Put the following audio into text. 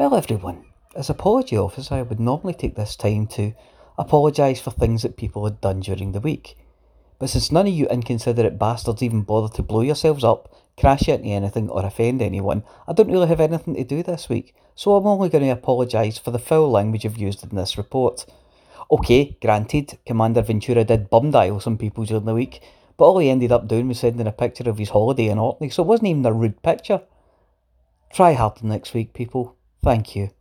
Well, everyone, as Apology Officer, I would normally take this time to apologise for things that people had done during the week. But since none of you inconsiderate bastards even bother to blow yourselves up, crash into anything, or offend anyone, I don't really have anything to do this week, so I'm only going to apologise for the foul language I've used in this report. Okay, granted, Commander Ventura did bum dial some people during the week, but all he ended up doing was sending a picture of his holiday in Orkney, so it wasn't even a rude picture. Try harder next week, people. Thank you.